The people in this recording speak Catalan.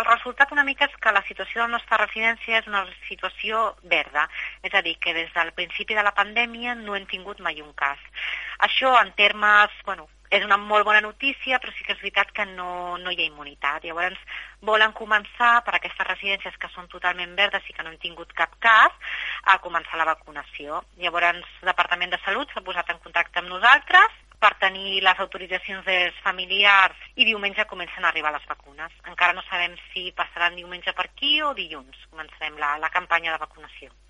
el resultat una mica és que la situació de la nostra residència és una situació verda, és a dir, que des del principi de la pandèmia no hem tingut mai un cas. Això en termes, és una molt bona notícia, però sí que és veritat que no hi ha immunitat. Llavors, volen començar, per aquestes residències que són totalment verdes i que no han tingut cap cas, a començar la vacunació. Llavors, el Departament de Salut s'ha posat en contacte amb nosaltres per tenir les autoritzacions dels familiars i diumenge comencen a arribar les vacunes. Encara no sabem si passaran diumenge per aquí o dilluns. Començarem la campanya de vacunació.